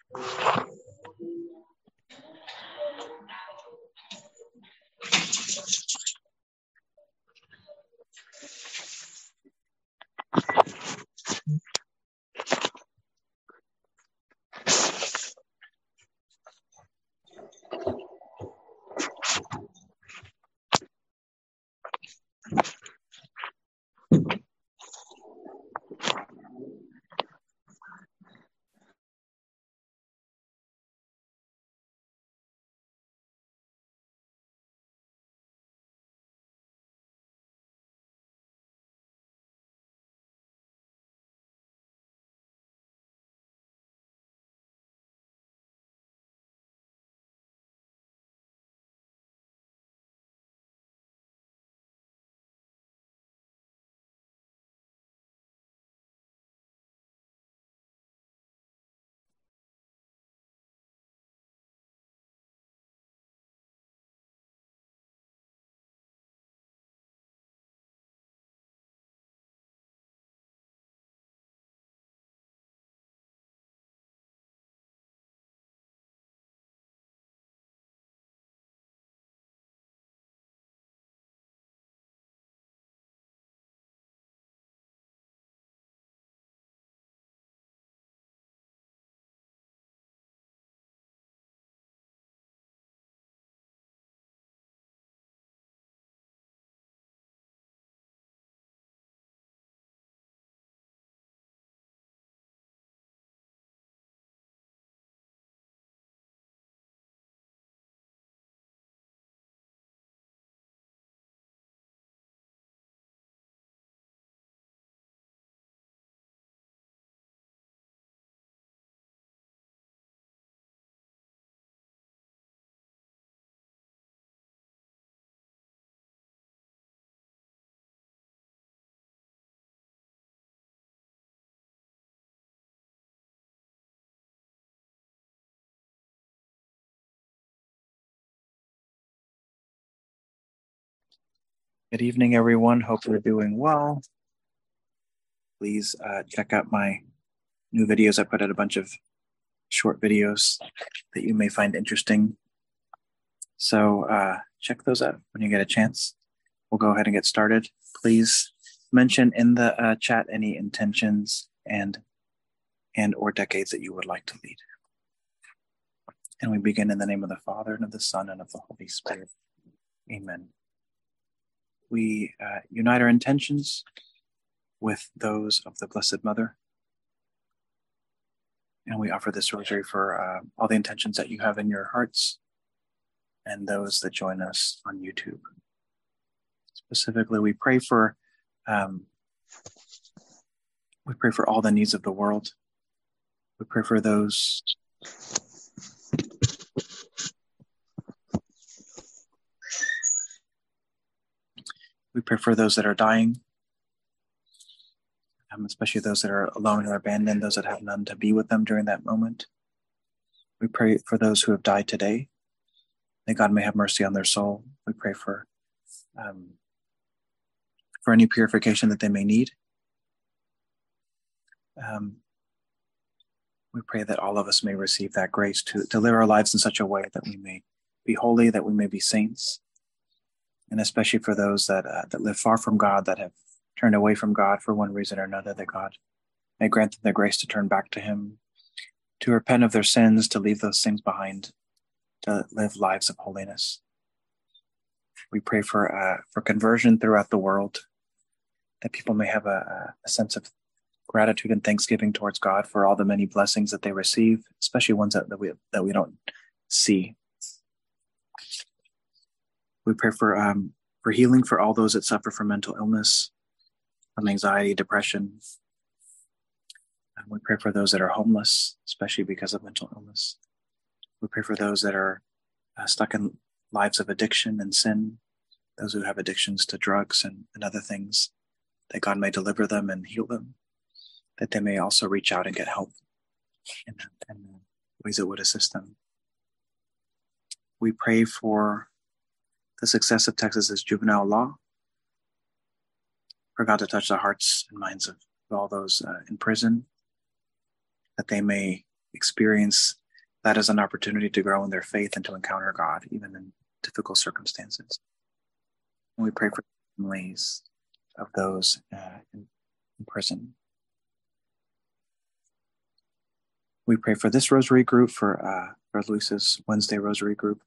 Good evening, everyone. Hope you're doing well. Please check out my new videos. I put out a bunch of short videos that you may find interesting. So check those out when you get a chance. We'll go ahead and get started. Please mention in the chat any intentions and or decades that you would like to lead. And we begin in the name of the Father, and of the Son, and of the Holy Spirit. Amen. We unite our intentions with those of the Blessed Mother. And we offer this rosary for all the intentions that you have in your hearts and those that join us on YouTube. Specifically, we pray for all the needs of the world. We pray for those that are dying, especially those that are alone or abandoned, those that have none to be with them during that moment. We pray for those who have died today, that God may have mercy on their soul. We pray for any purification that they may need. We pray that all of us may receive that grace to live our lives in such a way that we may be holy, that we may be saints, and especially for those that live far from God, that have turned away from God for one reason or another, that God may grant them the grace to turn back to Him, to repent of their sins, to leave those things behind, to live lives of holiness. We pray for conversion throughout the world, that people may have a sense of gratitude and thanksgiving towards God for all the many blessings that they receive, especially ones that we don't see. We pray for healing for all those that suffer from mental illness, from anxiety, depression. And we pray for those that are homeless, especially because of mental illness. We pray for those that are stuck in lives of addiction and sin, those who have addictions to drugs and other things, that God may deliver them and heal them, that they may also reach out and get help in ways that would assist them. We pray for the success of Texas's juvenile law, for God to touch the hearts and minds of all those in prison, that they may experience that as an opportunity to grow in their faith and to encounter God, even in difficult circumstances. And we pray for families of those in prison. We pray for this rosary group, for Luis's Wednesday rosary group.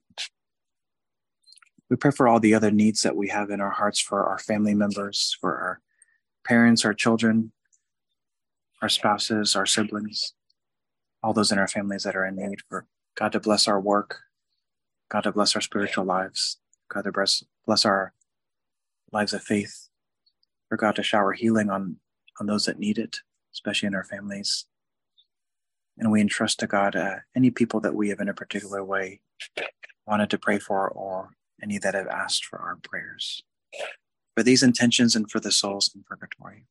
We pray for all the other needs that we have in our hearts for our family members, for our parents, our children, our spouses, our siblings, all those in our families that are in need, for God to bless our work, God to bless our spiritual lives, God to bless our lives of faith, for God to shower healing on those that need it, especially in our families. And we entrust to God any people that we have in a particular way wanted to pray for, or any that have asked for our prayers. For these intentions and for the souls in purgatory.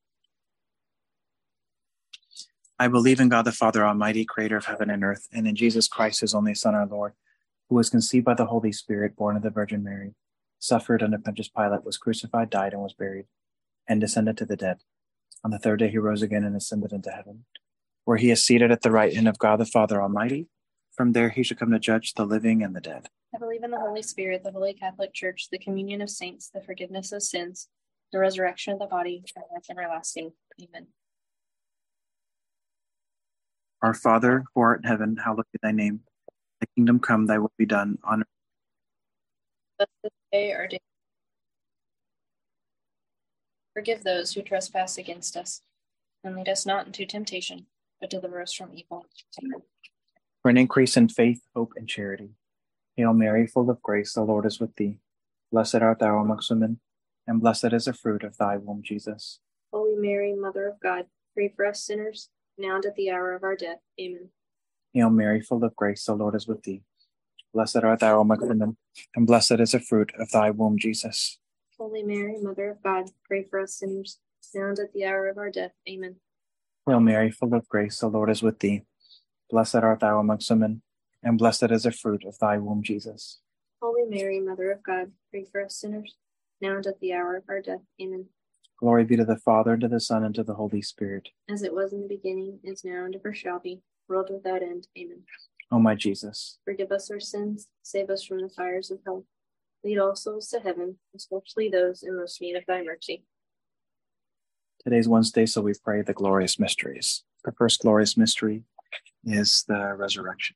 I believe in God the Father Almighty, creator of heaven and earth, and in Jesus Christ, his only Son, our Lord, who was conceived by the Holy Spirit, born of the Virgin Mary, suffered under Pontius Pilate, was crucified, died, and was buried, and descended to the dead. On the third day he rose again and ascended into heaven, where he is seated at the right hand of God the Father Almighty. From there he shall come to judge the living and the dead. I believe in the Holy Spirit, the Holy Catholic Church, the communion of saints, the forgiveness of sins, the resurrection of the body, and life everlasting. Amen. Our Father, who art in heaven, hallowed be thy name. Thy kingdom come, thy will be done on earth. Give us this day our daily. Forgive those who trespass against us, and lead us not into temptation, but deliver us from evil. Amen. For an increase in faith, hope, and charity. Hail Mary, full of grace, the Lord is with thee. Blessed art thou amongst women, and blessed is the fruit of thy womb, Jesus. Holy Mary, Mother of God, pray for us sinners, now and at the hour of our death. Amen. Hail Mary, full of grace, the Lord is with thee. Blessed art thou amongst women, and blessed is the fruit of thy womb, Jesus. Holy Mary, Mother of God, pray for us sinners, now and at the hour of our death. Amen. Hail Mary, full of grace, the Lord is with thee. Blessed art thou amongst women, and blessed is the fruit of thy womb, Jesus. Holy Mary, Mother of God, pray for us sinners, now and at the hour of our death. Amen. Glory be to the Father, and to the Son, and to the Holy Spirit. As it was in the beginning, is now, and ever shall be, world without end. Amen. O my Jesus, forgive us our sins, save us from the fires of hell. Lead all souls to heaven, especially those in most need of thy mercy. Today's Wednesday, so we pray the glorious mysteries. The first glorious mystery is the resurrection.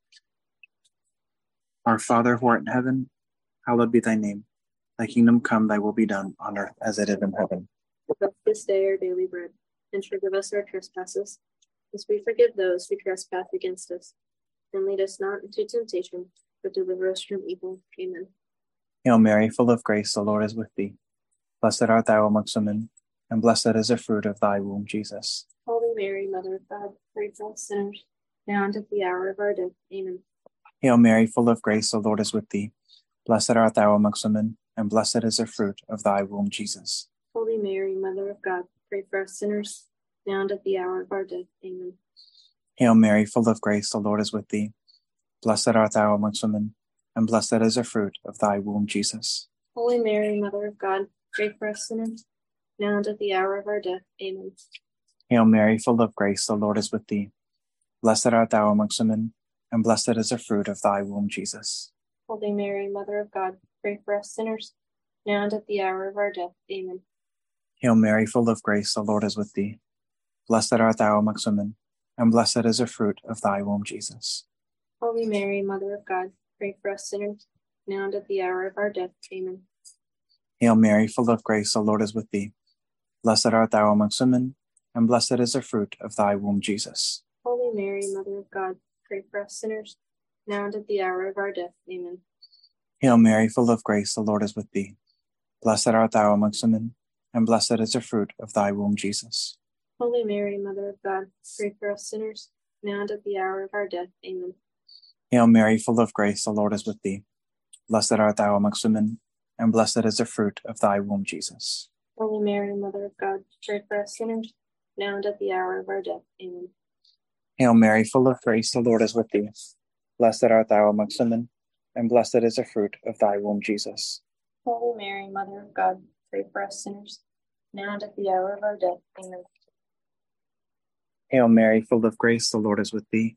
Our Father, who art in heaven, hallowed be thy name. Thy kingdom come, thy will be done, on earth as it is in heaven. Give us this day our daily bread, and forgive us our trespasses, as we forgive those who trespass against us. And lead us not into temptation, but deliver us from evil. Amen. Hail Mary, full of grace, the Lord is with thee. Blessed art thou amongst women, and blessed is the fruit of thy womb, Jesus. Holy Mary, Mother of God, pray for us sinners, now and at the hour of our death. Amen. Hail Mary, full of grace, the Lord is with thee. Blessed art thou amongst women, and blessed is the fruit of thy womb, Jesus. Holy Mary, Mother of God, pray for us sinners, now and at the hour of our death. Amen. Hail Mary, full of grace, the Lord is with thee. Blessed art thou amongst women, and blessed is the fruit of thy womb, Jesus. Holy Mary, Mother of God, pray for us sinners, now and at the hour of our death. Amen. Hail Mary, full of grace, the Lord is with thee. Blessed art thou amongst women, and blessed is the fruit of thy womb, Jesus. Holy Mary, Mother of God, pray for us sinners, now and at the hour of our death. Amen. Hail Mary, full of grace, the Lord is with thee. Blessed art thou amongst women, and blessed is the fruit of thy womb, Jesus. Holy Mary, Mother of God, pray for us sinners, now and at the hour of our death. Amen. Hail Mary, full of grace, the Lord is with thee. Blessed art thou amongst women, and blessed is the fruit of thy womb, Jesus. Holy Mary, Mother of God, pray for us sinners, now and at the hour of our death. Amen. Hail Mary, full of grace, the Lord is with thee. Blessed art thou amongst women, and blessed is the fruit of thy womb, Jesus. Holy Mary, Mother of God, pray for us sinners, now and at the hour of our death. Amen. Hail Mary, full of grace, the Lord is with thee. Blessed art thou amongst women, and blessed is the fruit of thy womb, Jesus. Holy Mary, Mother of God, pray for us sinners, now and at the hour of our death. Amen. Hail Mary, full of grace, the Lord is with thee. Blessed art thou amongst women, and blessed is the fruit of thy womb, Jesus. Holy Mary, Mother of God, pray for us sinners, now and at the hour of our death. Amen. Hail Mary, full of grace, the Lord is with thee.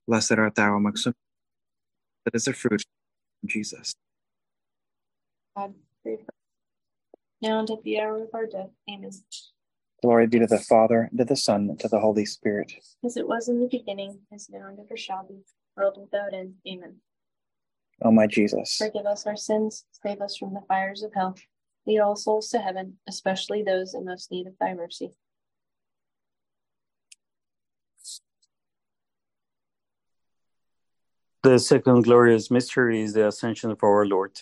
Blessed art thou amongst women, that is the fruit of Jesus. God, pray for us now and at the hour of our death. Amen. Glory be to the Father, and to the Son, and to the Holy Spirit. As it was in the beginning, is now, and ever shall be, world without end. Amen. O my Jesus, forgive us our sins, save us from the fires of hell. Lead all souls to heaven, especially those in most need of thy mercy. The second glorious mystery is the Ascension of our Lord.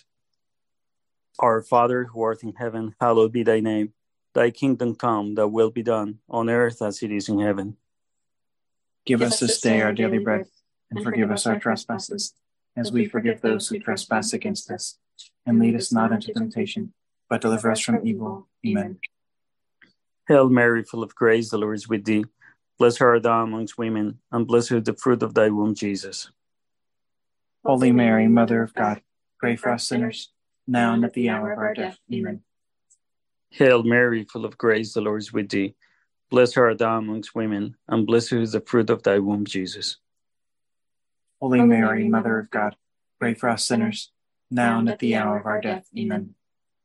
Our Father, who art in heaven, hallowed be thy name. Thy kingdom come, thy will be done, on earth as it is in heaven. give us this day our daily bread, and forgive us our trespasses, as we forgive those who trespass against us. And lead us not into temptation, but deliver us from evil. Amen. Hail Mary, full of grace, the Lord is with thee. Blessed art thou amongst women, and blessed is the fruit of thy womb, Jesus. Holy Mary, Mother of God, pray for us sinners, now and at the hour of our death. Amen. Hail Mary, full of grace, the Lord is with thee. Blessed art thou amongst women, and blessed is the fruit of thy womb, Jesus. Holy Mary, Mother of God, pray for us sinners, now and at the hour of our death. Amen.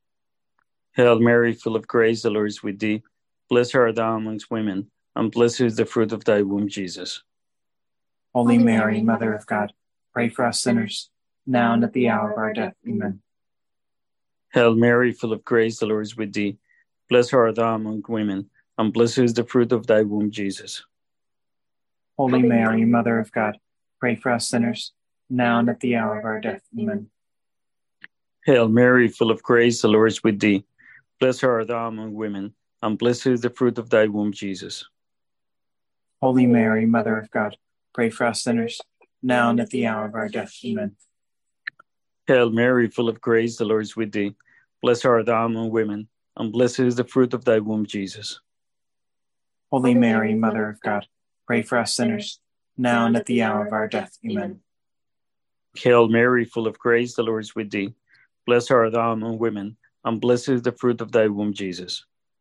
Hail Mary, full of grace, the Lord is with thee. Blessed art thou amongst women, and blessed is the fruit of thy womb, Jesus. Holy Mary, Mother of God, pray for us sinners, now and at the hour of our death. Amen. Hail Mary, full of grace, the Lord is with thee. Blessed art thou among women, and blessed is the fruit of thy womb, Jesus. Holy Mary, Mother of God, pray for us sinners, now and at the hour of our death. Amen. Hail Mary, full of grace, the Lord is with thee. Blessed art thou among women, and blessed is the fruit of thy womb, Jesus. Holy Mary, Mother of God, pray for us sinners, now and at the hour of our death. Amen. Hail Mary, full of grace, the Lord is with thee. Blessed art thou among women, and blessed is the fruit of thy womb, Jesus. Holy Mary, Mother of God, pray for us sinners, now and at the hour of our death. Amen. Hail Mary, full of grace, the Lord is with thee. Blessed art thou among women, and blessed is the fruit of thy womb, Jesus.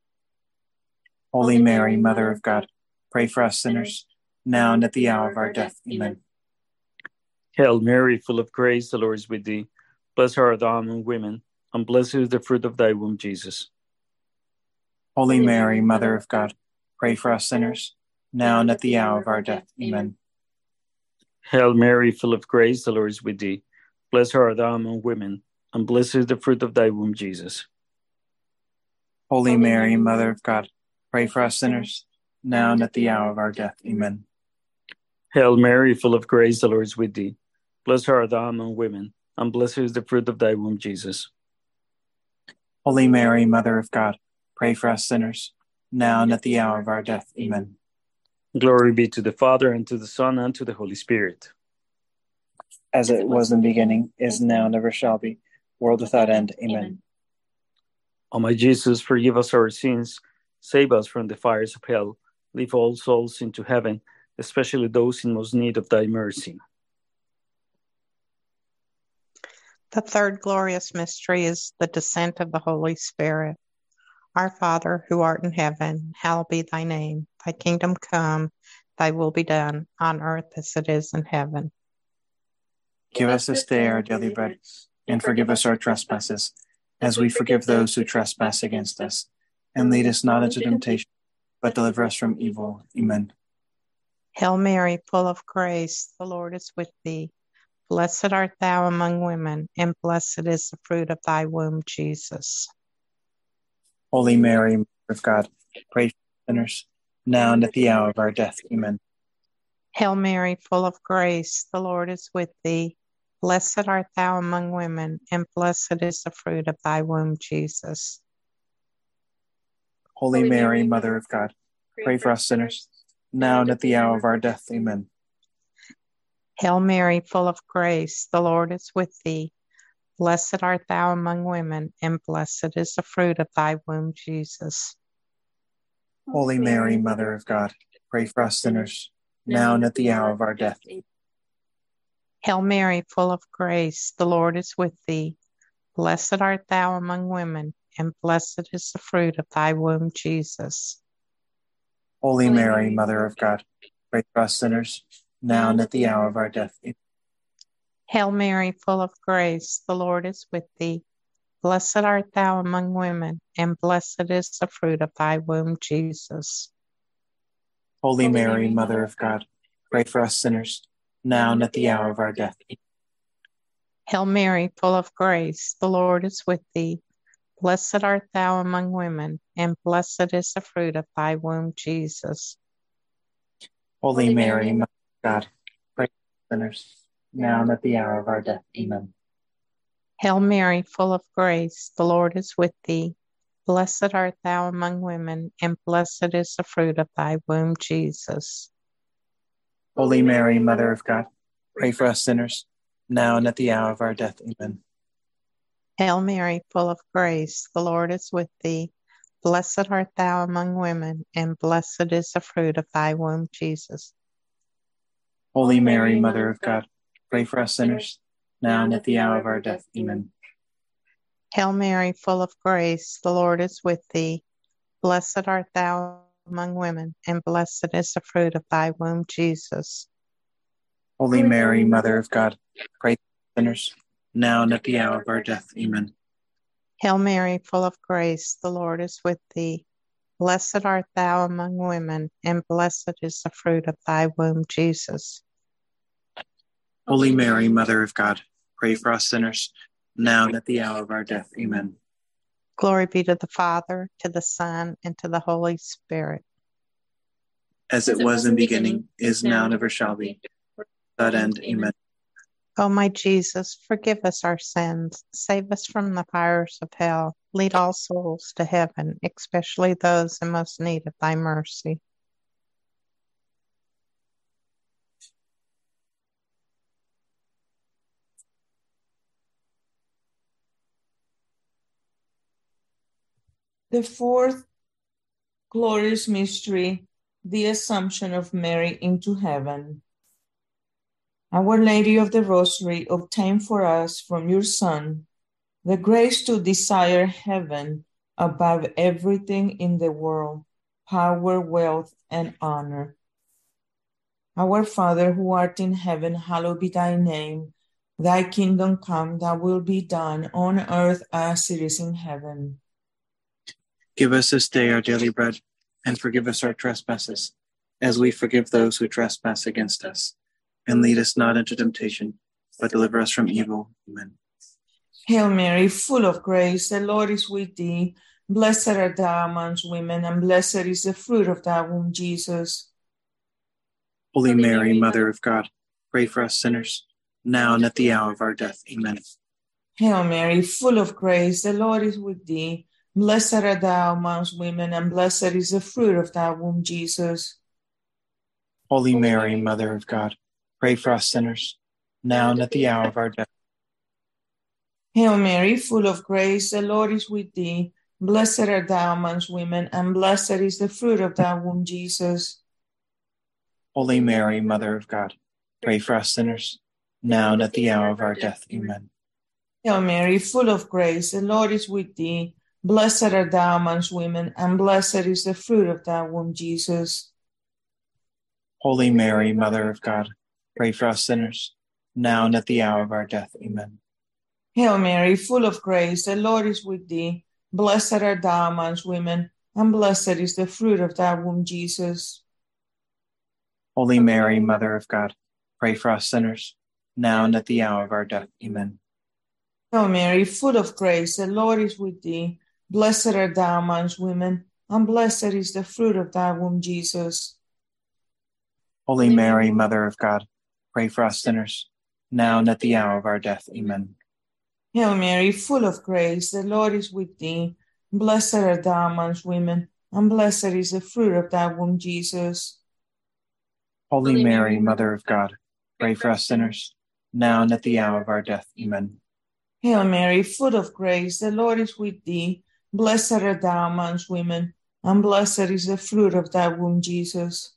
Holy Mary, Mother of God, pray for us sinners, now and at the hour of our death. Amen. Hail Mary, full of grace, the Lord is with thee. Blessed art thou among women, and blessed is the fruit of thy womb, Jesus. Holy Mary, Mother of God, pray for us sinners, now and at the hour of our death. Amen. Hail Mary, full of grace, the Lord is with thee. Blessed art thou among women, and blessed is the fruit of thy womb, Jesus. Holy Mary, Mother of God, pray for us sinners, now and at the hour of our death. Amen. Hail Mary, full of grace, the Lord is with thee. Blessed art thou among women, and blessed is the fruit of thy womb, Jesus. Holy Mary, Mother of God, pray for us sinners, now and at the hour of our death. Amen. Glory be to the Father, and to the Son, and to the Holy Spirit. As it was in the beginning, is now, and ever shall be, world without end. Amen. O my Jesus, forgive us our sins, save us from the fires of hell, lead all souls into heaven, especially those in most need of thy mercy. The third glorious mystery is the descent of the Holy Spirit. Our Father, who art in heaven, hallowed be thy name. Thy kingdom come, thy will be done, on earth as it is in heaven. Give us this day our daily bread, and forgive us our trespasses, as we forgive those who trespass against us. And lead us not into temptation, but deliver us from evil. Amen. Hail Mary, full of grace, the Lord is with thee. Blessed art thou among women, and blessed is the fruit of thy womb, Jesus. Holy Mary, Mother of God, pray for sinners, now and at the hour of our death. Amen. Hail Mary, full of grace, the Lord is with thee. Blessed art thou among women, and blessed is the fruit of thy womb, Jesus. Holy Mary, Mother of God, pray for us sinners, now and at the hour of our death. Amen. Hail Mary, full of grace, the Lord is with thee. Blessed art thou among women, and blessed is the fruit of thy womb, Jesus. Holy Mary, Mother of God, pray for us sinners, now and at the hour of our death. Hail Mary, full of grace, the Lord is with thee. Blessed art thou among women, and blessed is the fruit of thy womb, Jesus. Holy Mary, Mother of God, pray for us sinners, now and at the hour of our death. Hail Mary, full of grace, the Lord is with thee. Blessed art thou among women, and blessed is the fruit of thy womb, Jesus. Holy Mary, Mother of God, pray for us sinners, now and at the hour of our death. Hail Mary, full of grace, the Lord is with thee. Blessed art thou among women, and blessed is the fruit of thy womb, Jesus. Holy Mary, Mother of God, pray for us sinners, now and at the hour of our death. Amen. Hail Mary, full of grace, the Lord is with thee. Blessed art thou among women, and blessed is the fruit of thy womb, Jesus. Holy Mary, Mother of God, pray for us sinners, now and at the hour of our death. Amen. Hail Mary, full of grace, the Lord is with thee. Blessed art thou among women, and blessed is the fruit of thy womb, Jesus. Holy Mary, Mother of God, pray for us sinners, now and at the hour of our death. Amen. Hail Mary, full of grace, the Lord is with thee. Blessed art thou among women, and blessed is the fruit of thy womb, Jesus. Holy Mary, Mother of God, pray for us sinners, now and at the hour of our death. Amen. Hail Mary, full of grace, the Lord is with thee. Blessed art thou among women, and blessed is the fruit of thy womb, Jesus. Holy Mary, Mother of God, pray for us sinners, now and at the hour of our death. Amen. Glory be to the Father, to the Son, and to the Holy Spirit. As it was in the beginning, is now, and ever shall be, without end. Amen. O my Jesus, forgive us our sins, save us from the fires of hell, lead all souls to heaven, especially those in most need of thy mercy. The fourth glorious mystery, the Assumption of Mary into heaven. Our Lady of the Rosary, obtain for us from your Son the grace to desire heaven above everything in the world, power, wealth, and honor. Our Father, who art in heaven, hallowed be thy name. Thy kingdom come, thy will be done on earth as it is in heaven. Give us this day our daily bread, and forgive us our trespasses, as we forgive those who trespass against us. And lead us not into temptation, but deliver us from evil. Amen. Hail Mary, full of grace, the Lord is with thee. Blessed art thou amongst women, and blessed is the fruit of thy womb, Jesus. Holy Mary, Mother of God, pray for us sinners, now and at the hour of our death. Amen. Hail Mary, full of grace, the Lord is with thee. Blessed art thou amongst women, and blessed is the fruit of thy womb, Jesus. Holy Mary, Mother of God, pray for us sinners, now and at the hour of our death. Hail Mary, full of grace, the Lord is with thee. Blessed art thou amongst women, and blessed is the fruit of thy womb, Jesus. Holy Mary, Mother of God, pray for us sinners, now and at the hour of our death. Amen. Hail Mary, full of grace, the Lord is with thee. Blessed art thou amongst women, and blessed is the fruit of thy womb, Jesus. Holy Mary, Mother of God, pray for us sinners, now and at the hour of our death. Amen. Hail Mary, full of grace, the Lord is with thee. Blessed art thou amongst women, and blessed is the fruit of thy womb, Jesus. Holy Mary, Mother of God, pray for us sinners, now and at the hour of our death. Amen. Hail Mary, full of grace, the Lord is with thee. Blessed art thou amongst women, and blessed is the fruit of thy womb, Jesus. Holy Mary, Mother of God, pray for us sinners, now and at the hour of our death. Amen. Hail Mary, full of grace, the Lord is with thee. Blessed art thou amongst women, and blessed is the fruit of thy womb, Jesus. Holy Mary, Mother of God, pray for us sinners, now and at the hour of our death. Amen. Hail Mary, full of grace, the Lord is with thee. Blessed art thou amongst women, and blessed is the fruit of thy womb, Jesus.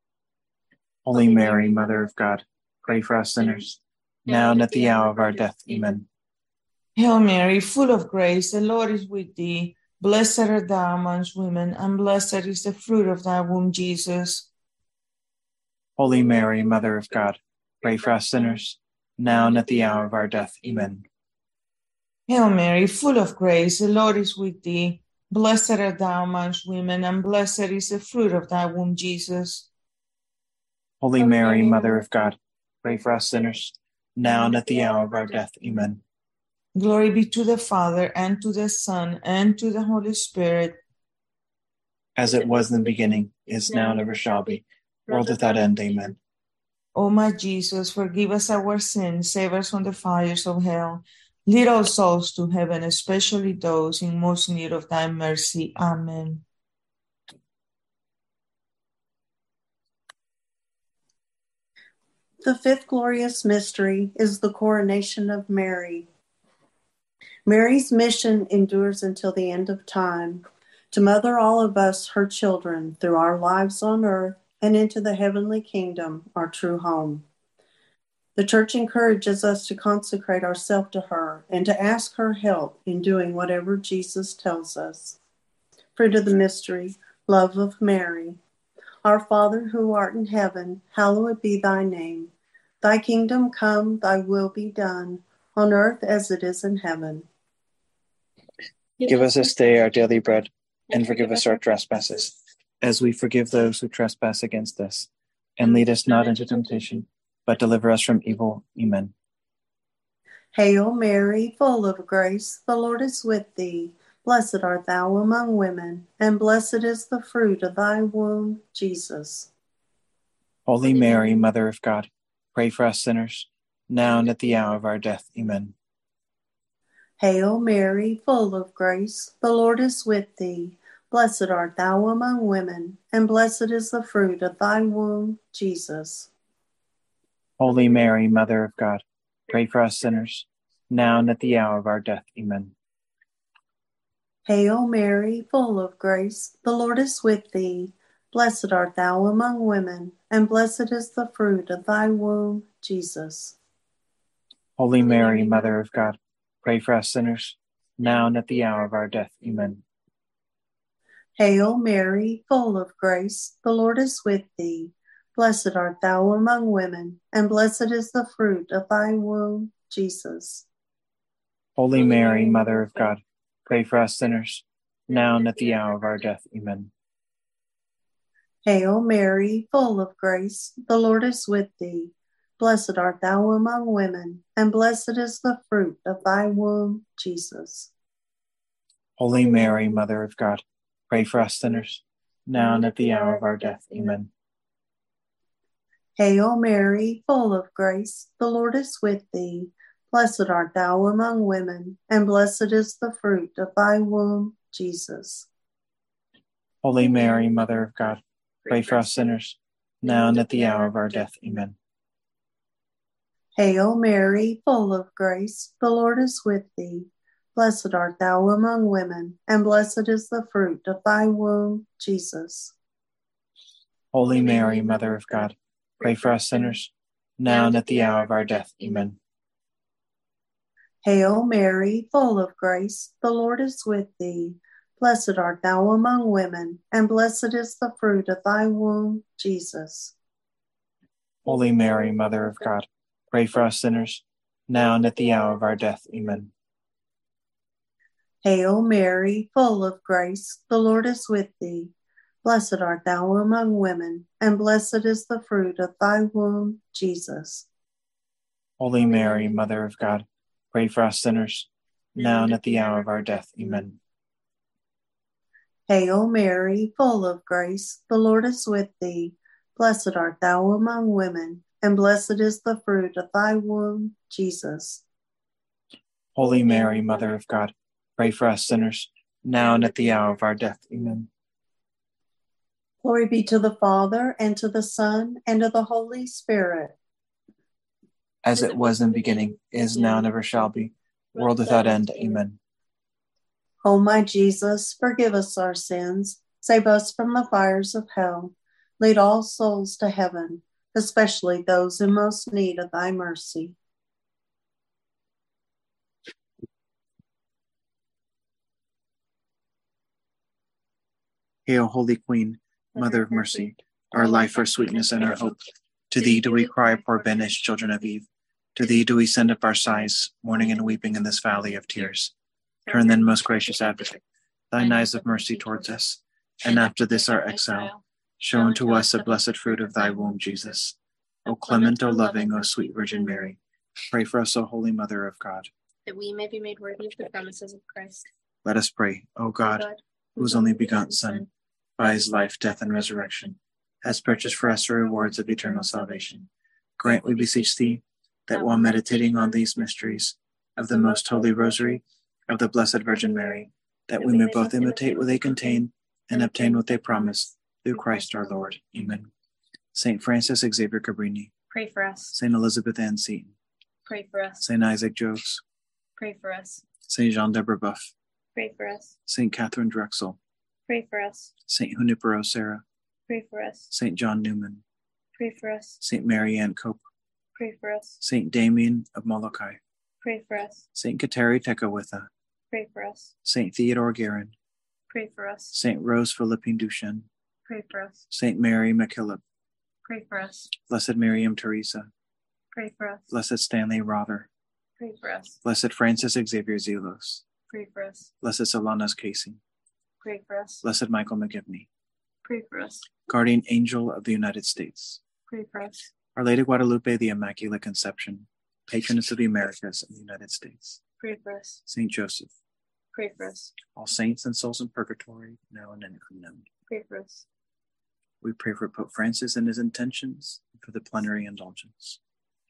Holy Mary, Mother of God, pray for us sinners, now and at the hour of our death. Amen. Hail Mary, full of grace, the Lord is with thee. Blessed art thou amongst women, and blessed is the fruit of thy womb, Jesus. Holy Mary, Mother of God, pray for us sinners, now and at the hour of our death. Amen. Hail Mary, full of grace, the Lord is with thee. Blessed art thou amongst women, and blessed is the fruit of thy womb, Jesus. Holy Mary, Mother of God, pray for us sinners, now and at the hour of our death. Amen. Glory be to the Father, and to the Son, and to the Holy Spirit. As it was in the beginning, is now, and ever shall be, world without end. Amen. O my Jesus, forgive us our sins, save us from the fires of hell. Lead all souls to heaven, especially those in most need of thy mercy. Amen. The fifth glorious mystery is the coronation of Mary. Mary's mission endures until the end of time, to mother all of us, her children, through our lives on earth and into the heavenly kingdom, our true home. The Church encourages us to consecrate ourselves to her and to ask her help in doing whatever Jesus tells us. Fruit of the mystery, love of Mary. Our Father who art in heaven, hallowed be thy name. Thy kingdom come, thy will be done, on earth as it is in heaven. Give us this day our daily bread, and forgive us our trespasses, as we forgive those who trespass against us. And lead us not into temptation, but deliver us from evil. Amen. Hail Mary, full of grace, the Lord is with thee. Blessed art thou among women, and blessed is the fruit of thy womb, Jesus. Holy Mary, Mother of God, pray for us sinners, now and at the hour of our death. Amen. Hail Mary, full of grace, the Lord is with thee. Blessed art thou among women, and blessed is the fruit of thy womb, Jesus. Holy Mary, Mother of God, pray for us sinners, now and at the hour of our death. Amen. Hail Mary, full of grace, the Lord is with thee. Blessed art thou among women, and blessed is the fruit of thy womb, Jesus. Holy Mary, Mother of God, pray for us sinners, now and at the hour of our death. Amen. Hail Mary, full of grace, the Lord is with thee. Blessed art thou among women, and blessed is the fruit of thy womb, Jesus. Holy Mary, Mother of God, pray for us sinners, now and at the hour of our death. Amen. Hail Mary, full of grace, the Lord is with thee. Blessed art thou among women, and blessed is the fruit of thy womb, Jesus. Holy Mary, Mother of God, pray for us sinners, now and at the hour of our death. Amen. Hail Mary, full of grace, the Lord is with thee. Blessed art thou among women, and blessed is the fruit of thy womb, Jesus. Holy Mary, Mother of God, pray for us sinners, now and at the hour of our death. Amen. Hail Mary, full of grace, the Lord is with thee. Blessed art thou among women, and blessed is the fruit of thy womb, Jesus. Holy Mary, Mother of God, pray for us sinners, now and at the hour of our death. Amen. Hail Mary, full of grace, the Lord is with thee. Blessed art thou among women, and blessed is the fruit of thy womb, Jesus. Holy Mary, Mother of God, pray for us sinners, now and at the hour of our death. Amen. Hail Mary, full of grace, the Lord is with thee. Blessed art thou among women, and blessed is the fruit of thy womb, Jesus. Holy Mary, Mother of God, pray for us sinners, now and at the hour of our death. Amen. Hail Mary, full of grace, the Lord is with thee. Blessed art thou among women, and blessed is the fruit of thy womb, Jesus. Holy Mary, Mother of God, pray for us sinners, now and at the hour of our death. Amen. Glory be to the Father, and to the Son, and to the Holy Spirit. As it was in the beginning, is now, and ever shall be, world without end. Amen. O my Jesus, forgive us our sins, save us from the fires of hell. Lead all souls to heaven, especially those in most need of thy mercy. Hail, Holy Queen, Mother of Mercy, our life, our sweetness, and our hope. To thee do we cry, poor banished children of Eve. To thee do we send up our sighs, mourning and weeping in this valley of tears. Turn then, most gracious advocate, thine eyes of mercy towards us, and after this our exile, show unto us the blessed fruit of thy womb, Jesus. O clement, O loving, O sweet Virgin Mary, pray for us, O Holy Mother of God, that we may be made worthy of the promises of Christ. Let us pray. O God, whose only begotten Son, by his life, death, and resurrection, has purchased for us the rewards of eternal salvation, grant, we beseech thee, that while meditating on these mysteries of the most holy rosary of the Blessed Virgin Mary, that we may both imitate what they contain and obtain what they promise, through Christ our Lord. Amen. Saint Francis Xavier Cabrini, Pray for us. Saint Elizabeth Ann Seton, Pray for us. Saint Isaac Jogues, Pray for us. Saint Jean de Brebeuf, Pray for us. Saint Catherine Drexel, Pray for us. Saint Junipero Serra, Pray for us. Saint John Newman, Pray for us. Saint Mary Ann Cope, Pray for us. Saint Damien of Molokai, Pray for us. Saint Kateri Tekakwitha, Pray for us. Saint Theodore Guerin, Pray for us. Saint Rose Philippine Duchesne, Pray for us. Saint Mary MacKillop, Pray for us. Blessed Miriam Teresa, Pray for us. Blessed Stanley Rother, Pray for us. Blessed Francis Xavier Zelos, Pray for us. Blessed Solanas Casey, Pray for us. Blessed Michael McGivney, Pray for us. Guardian Angel of the United States, Pray for us. Our Lady Guadalupe, the Immaculate Conception, Patroness of the Americas and the United States, Pray for us. Saint Joseph, Pray for us. all saints and souls in purgatory, now and unknown. Pray for us. We pray for Pope Francis and his intentions, and for the plenary indulgence.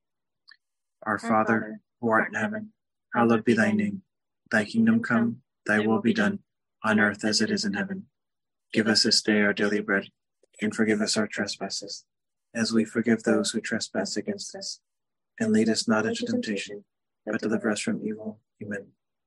Our Father, who art in heaven, hallowed be thy name. Thy kingdom come, thy will be done, on earth as it is in heaven. Give us this day our daily bread, and forgive us our trespasses, as we forgive those who trespass against us. And lead us not into temptation, but deliver us from evil. Amen.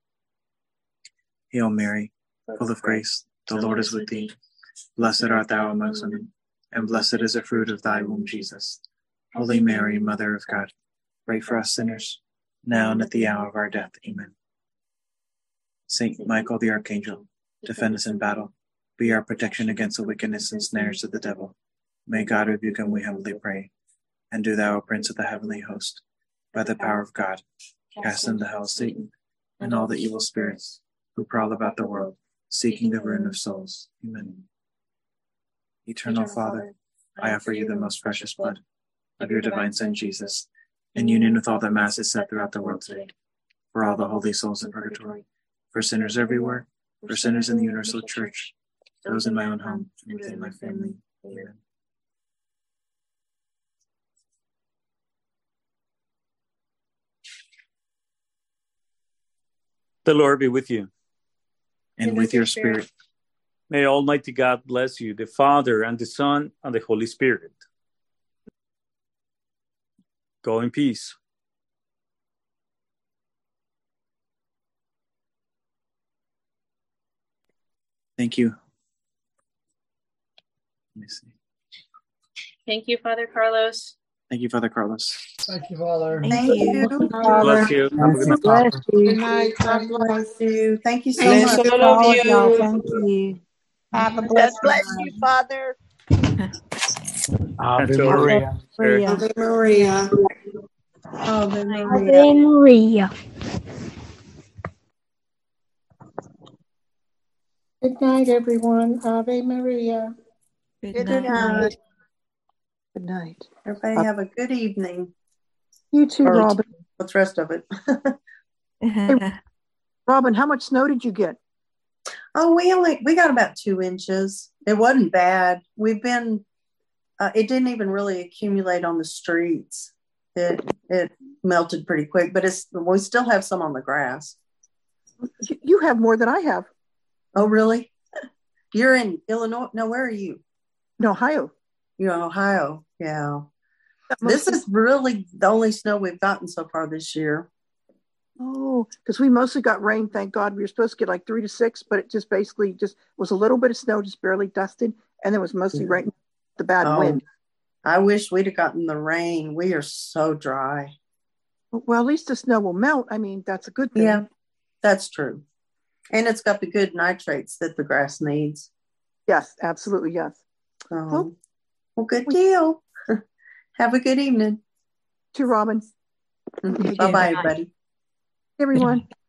Hail Mary, full of grace, the Lord is with thee. Blessed art thou amongst women, and blessed is the fruit of thy womb, Jesus. Holy Mary, Mother of God, pray for us sinners, now and at the hour of our death. Amen. Saint Michael the Archangel, defend us in battle. Be our protection against the wickedness and snares of the devil. May God rebuke him, we humbly pray. And do thou, O Prince of the heavenly host, by the power of God, cast into hell Satan and all the evil spirits who prowl about the world, seeking the ruin of souls. Amen. Eternal Father, I offer you the most precious blood of your divine Son Jesus, in union with all the masses set throughout the world today, for all the holy souls in purgatory, for sinners everywhere, for sinners in the universal church, those in my own home and within my family. Amen. The Lord be with you. And with your spirit. May Almighty God bless you, the Father, and the Son, and the Holy Spirit. Go in peace. Thank you. Let me see. Thank you, Father Carlos. Thank you, Father Carlos. Thank you, Father. Thank you. Bless you. Have a good night. Bless Good you. night. God God bless. bless you. Thank you so Bless much. all of you. Thank you. Have a God blessed bless night. you, Father. Ave That's all right. Maria. Ave Maria. Ave Maria. Ave Maria. Good night, everyone. Ave Maria. Good night. Good night. Everybody have a good evening. You too, Or Robin. what's the rest of it? Robin, how much snow did you get? Oh, we got about 2 inches. It wasn't bad. We've been. It didn't even really accumulate on the streets. It melted pretty quick, but we still have some on the grass. You have more than I have. Oh, really? You're in Illinois? No, where are you? In Ohio. You're in Ohio. Yeah. That This mostly- is really the only snow we've gotten so far this year. Oh, because we mostly got rain, thank God. We were supposed to get like 3 to 6, but it just basically just was a little bit of snow, just barely dusted, and it was mostly rain, the bad Oh, wind. I wish we'd have gotten the rain. We are so dry. Well, at least the snow will melt. I mean, that's a good thing. Yeah, that's true. And it's got the good nitrates that the grass needs. Yes, absolutely, yes. Well, good deal. Have a good evening. To Robin. Bye bye, everybody. Everyone.